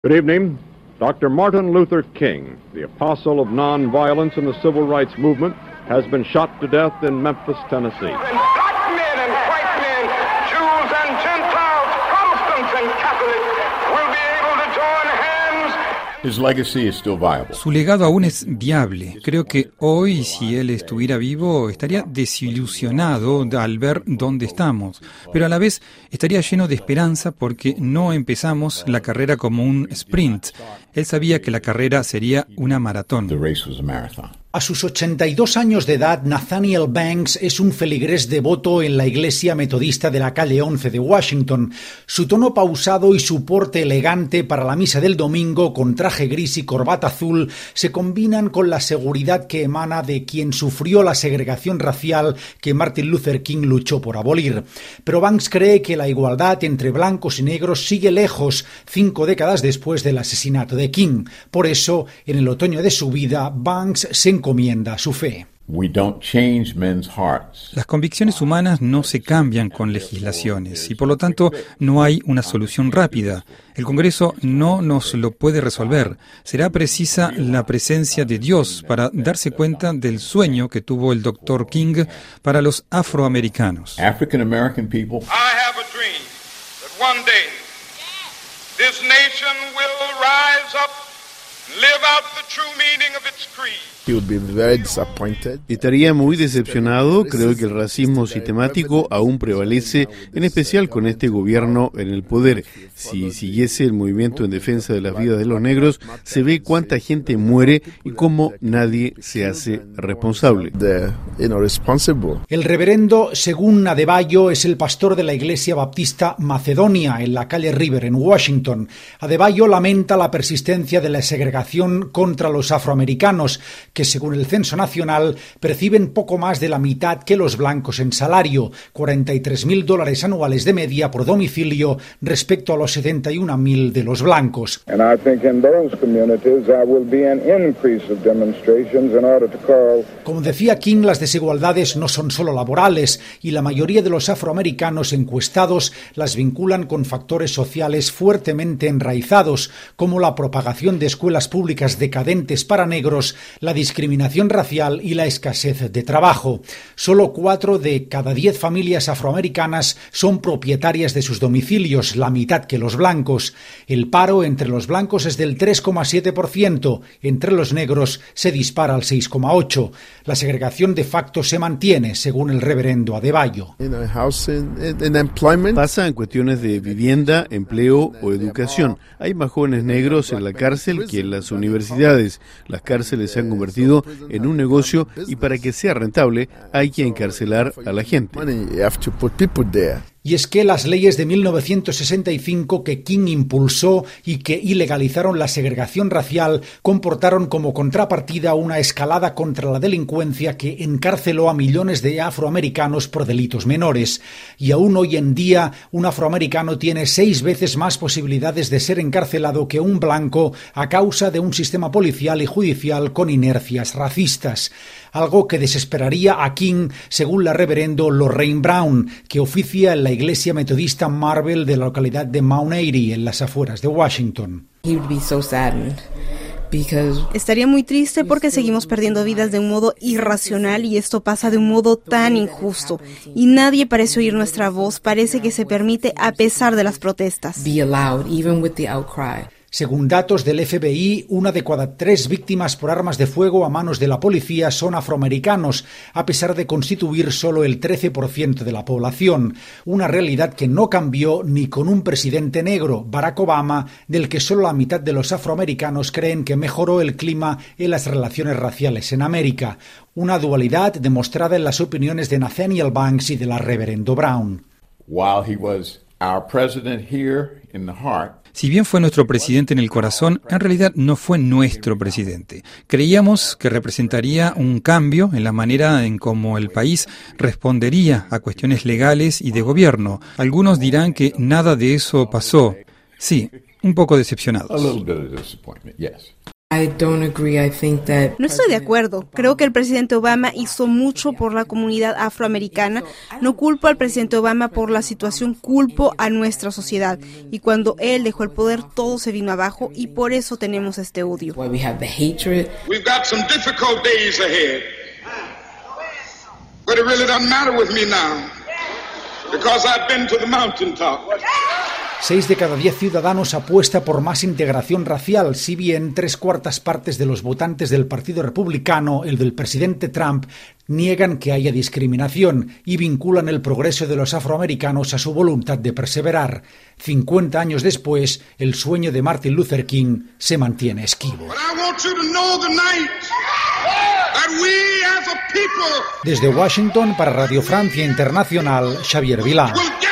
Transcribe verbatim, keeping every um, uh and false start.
Good evening. Doctor Martin Luther King, the apostle of nonviolence in the civil rights movement, has been shot to death in Memphis, Tennessee. Black men and white men, Jews and Gentiles, Protestants and Catholics will be able to join hands. His legacy is still viable. Su legado aún es viable. Creo que hoy, si él estuviera vivo, estaría desilusionado al ver dónde estamos, pero a la vez estaría lleno de esperanza porque no empezamos la carrera como un sprint. Él sabía que la carrera sería una maratón. The race was a marathon. A sus ochenta y dos años de edad, Nathaniel Banks es un feligrés devoto en la Iglesia Metodista de la calle once de Washington. Su tono pausado y su porte elegante para la misa del domingo, con traje gris y corbata azul, se combinan con la seguridad que emana de quien sufrió la segregación racial que Martin Luther King luchó por abolir. Pero Banks cree que la igualdad entre blancos y negros sigue lejos, cinco décadas después del asesinato de King. Por eso, en el otoño de su vida, Banks se encomienda a su fe. We don't change men's hearts. Las convicciones humanas no se cambian con legislaciones y por lo tanto no hay una solución rápida. El Congreso no nos lo puede resolver. Será precisa la presencia de Dios para darse cuenta del sueño que tuvo el doctor King para los afroamericanos. African American people. I have a dream that one day this nation will rise up and live out the true meaning of its creed. Estaría muy decepcionado. Creo que el racismo sistemático aún prevalece, en especial con este gobierno en el poder. Si siguiese el movimiento en defensa de las vidas de los negros, se ve cuánta gente muere y cómo nadie se hace responsable. El reverendo Según Adebayo es el pastor de la Iglesia Baptista Macedonia en la calle River en Washington. Adebayo lamenta la persistencia de la segregación contra los afroamericanos, que según el Censo Nacional perciben poco más de la mitad que los blancos en salario, cuarenta y tres mil dólares anuales de media por domicilio respecto a los setenta y un mil de los blancos. Como decía King, las desigualdades no son solo laborales y la mayoría de los afroamericanos encuestados las vinculan con factores sociales fuertemente enraizados, como la propagación de escuelas públicas decadentes para negros, la discriminación racial y la escasez de trabajo. Solo cuatro de cada diez familias afroamericanas son propietarias de sus domicilios, la mitad que los blancos. El paro entre los blancos es del tres coma siete por ciento, entre los negros se dispara al seis coma ocho por ciento. La segregación de facto se mantiene, según el reverendo Adebayo. Pasa en cuestiones de vivienda, empleo o educación. Hay más jóvenes negros en la cárcel que en las universidades. Las cárceles se han convertido en un negocio y para que sea rentable hay que encarcelar a la gente. Y es que las leyes de mil novecientos sesenta y cinco que King impulsó y que ilegalizaron la segregación racial comportaron como contrapartida una escalada contra la delincuencia que encarceló a millones de afroamericanos por delitos menores. Y aún hoy en día un afroamericano tiene seis veces más posibilidades de ser encarcelado que un blanco a causa de un sistema policial y judicial con inercias racistas. Algo que desesperaría a King, según la reverendo Lorraine Brown, que oficia en la Iglesia Metodista Marvel de la localidad de Mount Airy, en las afueras de Washington. Estaría muy triste porque seguimos perdiendo vidas de un modo irracional y esto pasa de un modo tan injusto. Y nadie parece oír nuestra voz, parece que se permite a pesar de las protestas. Según datos del F B I, una de cada tres víctimas por armas de fuego a manos de la policía son afroamericanos, a pesar de constituir solo el trece por ciento de la población. Una realidad que no cambió ni con un presidente negro, Barack Obama, del que solo la mitad de los afroamericanos creen que mejoró el clima en las relaciones raciales en América. Una dualidad demostrada en las opiniones de Nathaniel Banks y de la reverendo Brown. While he was our president here in the heart, si bien fue nuestro presidente en el corazón, en realidad no fue nuestro presidente. Creíamos que representaría un cambio en la manera en cómo el país respondería a cuestiones legales y de gobierno. Algunos dirán que nada de eso pasó. Sí, un poco decepcionados. a little bit of disappointment, yes. No estoy de acuerdo. Creo que el presidente Obama hizo mucho por la comunidad afroamericana. No culpo al presidente Obama por la situación, culpo a nuestra sociedad. Y cuando él dejó el poder, todo se vino abajo y por eso tenemos este odio. We've got some difficult days ahead. But it really doesn't matter with me now, because I've been to the mountaintop. Seis de cada diez ciudadanos apuesta por más integración racial, si bien tres cuartas partes de los votantes del Partido Republicano, el del presidente Trump, niegan que haya discriminación y vinculan el progreso de los afroamericanos a su voluntad de perseverar. cincuenta años después, el sueño de Martin Luther King se mantiene esquivo. Desde Washington, para Radio Francia Internacional, Xavier Vilá.